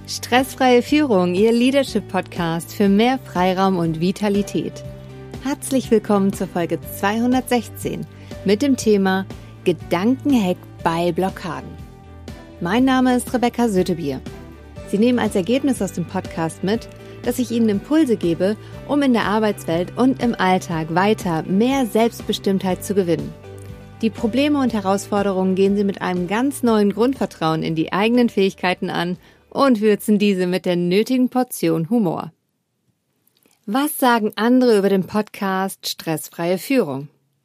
Stressfreie Führung, Ihr Leadership-Podcast für mehr Freiraum und Vitalität. Herzlich willkommen zur Folge 216 mit dem Thema Gedankenhack bei Blockaden. Mein Name ist Rebecca Sötebier. Sie nehmen als Ergebnis aus dem Podcast mit, dass ich Ihnen Impulse gebe, um in der Arbeitswelt und im Alltag weiter mehr Selbstbestimmtheit zu gewinnen. Die Probleme und Herausforderungen gehen Sie mit einem ganz neuen Grundvertrauen in die eigenen Fähigkeiten an und würzen diese mit der nötigen Portion Humor. Was sagen andere über den Podcast Stressfreie Führung?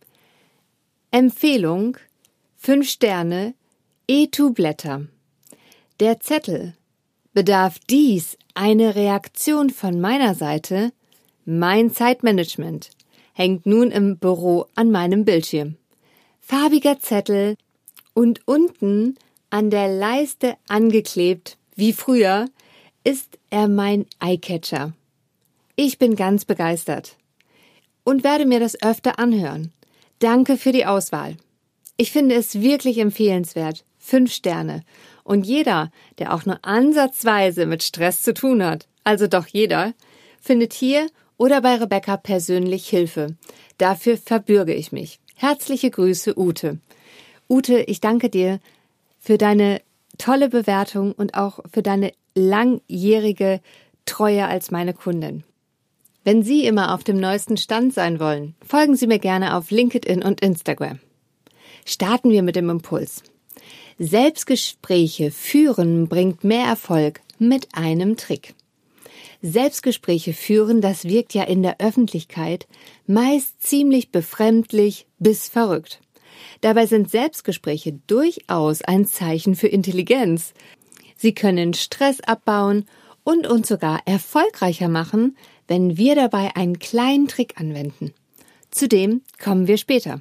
Empfehlung: 5 Sterne, E2-Blätter. Der Zettel: bedarf dies eine Reaktion von meiner Seite? Mein Zeitmanagement hängt nun im Büro an meinem Bildschirm. Farbiger Zettel und unten an der Leiste angeklebt, wie früher, ist er mein Eyecatcher. Ich bin ganz begeistert und werde mir das öfter anhören. Danke für die Auswahl. Ich finde es wirklich empfehlenswert. 5 Sterne. Und jeder, der auch nur ansatzweise mit Stress zu tun hat, also doch jeder, findet hier oder bei Rebecca persönlich Hilfe. Dafür verbürge ich mich. Herzliche Grüße, Ute. Ute, ich danke dir für deine tolle Bewertung und auch für deine langjährige Treue als meine Kundin. Wenn Sie immer auf dem neuesten Stand sein wollen, folgen Sie mir gerne auf LinkedIn und Instagram. Starten wir mit dem Impuls. Selbstgespräche führen bringt mehr Erfolg mit einem Trick. Selbstgespräche führen, das wirkt ja in der Öffentlichkeit meist ziemlich befremdlich bis verrückt. Dabei sind Selbstgespräche durchaus ein Zeichen für Intelligenz. Sie können Stress abbauen und uns sogar erfolgreicher machen, wenn wir dabei einen kleinen Trick anwenden. Zu dem kommen wir später.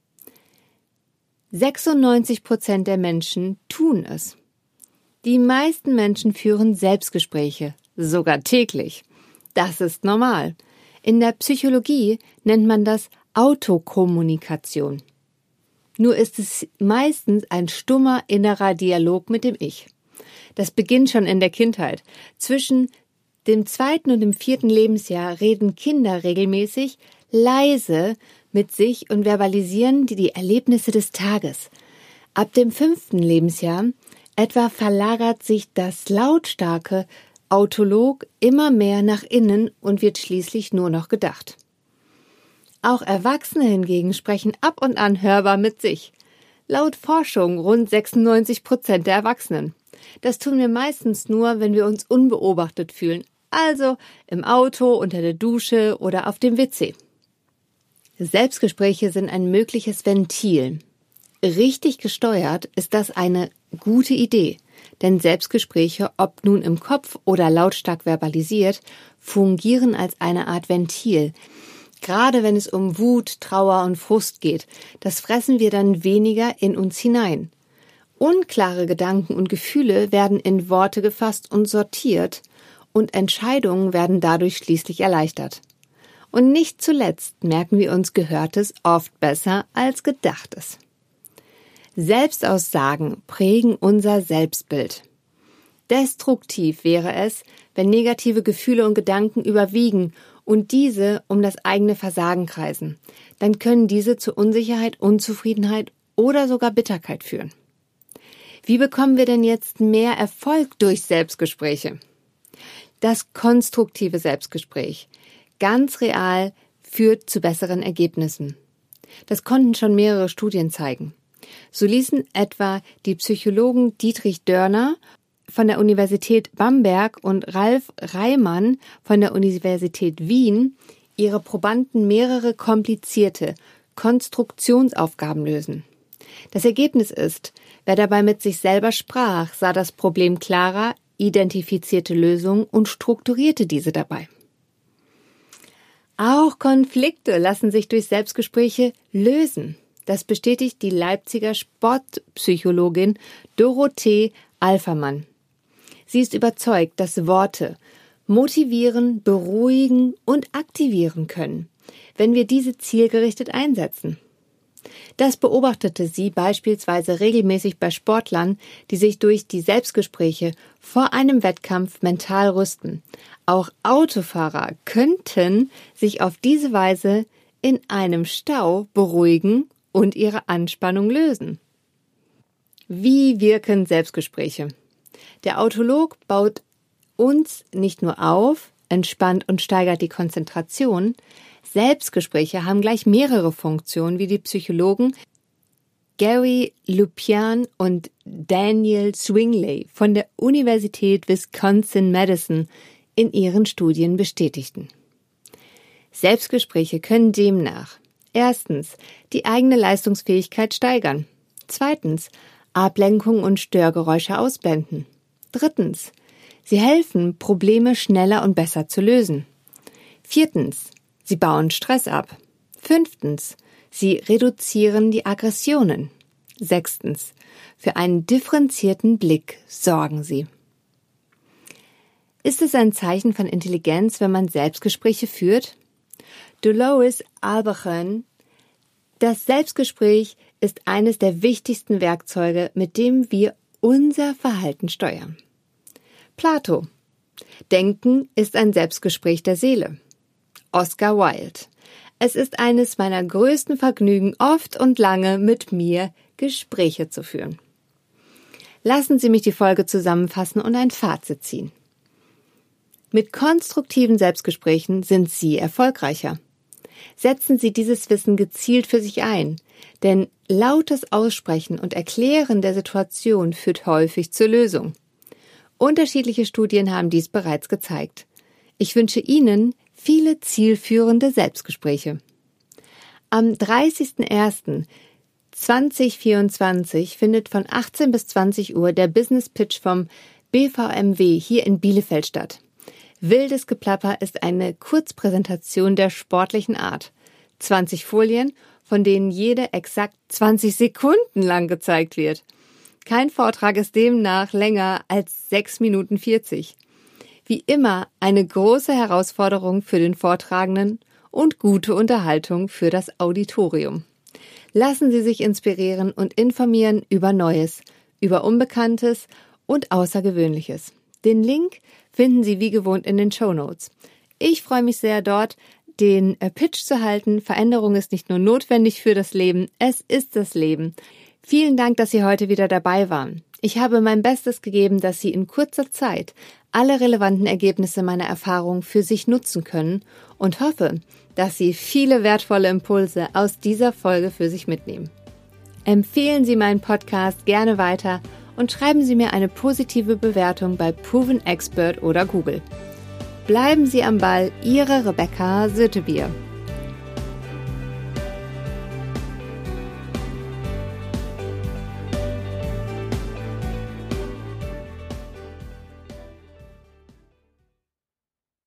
96% der Menschen tun es. Die meisten Menschen führen Selbstgespräche, sogar täglich. Das ist normal. In der Psychologie nennt man das Autokommunikation. Nur ist es meistens ein stummer innerer Dialog mit dem Ich. Das beginnt schon in der Kindheit. Zwischen dem 2. und dem 4. Lebensjahr reden Kinder regelmäßig leise mit sich und verbalisieren die Erlebnisse des Tages. Ab dem 5. Lebensjahr etwa verlagert sich das lautstarke Autolog immer mehr nach innen und wird schließlich nur noch gedacht. Auch Erwachsene hingegen sprechen ab und an hörbar mit sich. Laut Forschung rund 96% der Erwachsenen. Das tun wir meistens nur, wenn wir uns unbeobachtet fühlen, also im Auto, unter der Dusche oder auf dem WC. Selbstgespräche sind ein mögliches Ventil. Richtig gesteuert ist das eine gute Idee, denn Selbstgespräche, ob nun im Kopf oder lautstark verbalisiert, fungieren als eine Art Ventil. Gerade wenn es um Wut, Trauer und Frust geht, das fressen wir dann weniger in uns hinein. Unklare Gedanken und Gefühle werden in Worte gefasst und sortiert und Entscheidungen werden dadurch schließlich erleichtert. Und nicht zuletzt merken wir uns Gehörtes oft besser als Gedachtes. Selbstaussagen prägen unser Selbstbild. Destruktiv wäre es, wenn negative Gefühle und Gedanken überwiegen und diese um das eigene Versagen kreisen. Dann können diese zu Unsicherheit, Unzufriedenheit oder sogar Bitterkeit führen. Wie bekommen wir denn jetzt mehr Erfolg durch Selbstgespräche? Das konstruktive Selbstgespräch, ganz real, führt zu besseren Ergebnissen. Das konnten schon mehrere Studien zeigen. So ließen etwa die Psychologen Dietrich Dörner von der Universität Bamberg und Ralf Reimann von der Universität Wien ihre Probanden mehrere komplizierte Konstruktionsaufgaben lösen. Das Ergebnis ist, wer dabei mit sich selber sprach, sah das Problem klarer, identifizierte Lösungen und strukturierte diese dabei. Auch Konflikte lassen sich durch Selbstgespräche lösen. Das bestätigt die Leipziger Sportpsychologin Dorothee Alfermann. Sie ist überzeugt, dass Worte motivieren, beruhigen und aktivieren können, wenn wir diese zielgerichtet einsetzen. Das beobachtete sie beispielsweise regelmäßig bei Sportlern, die sich durch die Selbstgespräche vor einem Wettkampf mental rüsten. Auch Autofahrer könnten sich auf diese Weise in einem Stau beruhigen und ihre Anspannung lösen. Wie wirken Selbstgespräche? Der Autolog baut uns nicht nur auf, entspannt und steigert die Konzentration. Selbstgespräche haben gleich mehrere Funktionen, wie die Psychologen Gary Lupian und Daniel Swingley von der Universität Wisconsin-Madison in ihren Studien bestätigten. Selbstgespräche können demnach erstens die eigene Leistungsfähigkeit steigern, zweitens Ablenkung und Störgeräusche ausblenden, drittens sie helfen, Probleme schneller und besser zu lösen, viertens sie bauen Stress ab, fünftens sie reduzieren die Aggressionen, sechstens für einen differenzierten Blick sorgen sie. Ist es ein Zeichen von Intelligenz, wenn man Selbstgespräche führt? Dolores Albachen: Das Selbstgespräch ist eines der wichtigsten Werkzeuge, mit dem wir unser Verhalten steuern. Plato: Denken ist ein Selbstgespräch der Seele. Oscar Wilde: Es ist eines meiner größten Vergnügen, oft und lange mit mir Gespräche zu führen. Lassen Sie mich die Folge zusammenfassen und ein Fazit ziehen. Mit konstruktiven Selbstgesprächen sind Sie erfolgreicher. Setzen Sie dieses Wissen gezielt für sich ein, denn lautes Aussprechen und Erklären der Situation führt häufig zur Lösung. Unterschiedliche Studien haben dies bereits gezeigt. Ich wünsche Ihnen viele zielführende Selbstgespräche. Am 30.01.2024 findet von 18 bis 20 Uhr der Business Pitch vom BVMW hier in Bielefeld statt. Wildes Geplapper ist eine Kurzpräsentation der sportlichen Art. 20 Folien, von denen jede exakt 20 Sekunden lang gezeigt wird. Kein Vortrag ist demnach länger als 6 Minuten 40. Wie immer eine große Herausforderung für den Vortragenden und gute Unterhaltung für das Auditorium. Lassen Sie sich inspirieren und informieren über Neues, über Unbekanntes und Außergewöhnliches. Den Link finden Sie wie gewohnt in den Shownotes. Ich freue mich sehr, dort den Pitch zu halten. Veränderung ist nicht nur notwendig für das Leben, es ist das Leben. Vielen Dank, dass Sie heute wieder dabei waren. Ich habe mein Bestes gegeben, dass Sie in kurzer Zeit alle relevanten Ergebnisse meiner Erfahrung für sich nutzen können und hoffe, dass Sie viele wertvolle Impulse aus dieser Folge für sich mitnehmen. Empfehlen Sie meinen Podcast gerne weiter und schreiben Sie mir eine positive Bewertung bei Proven Expert oder Google. Bleiben Sie am Ball, Ihre Rebecca Sötebier.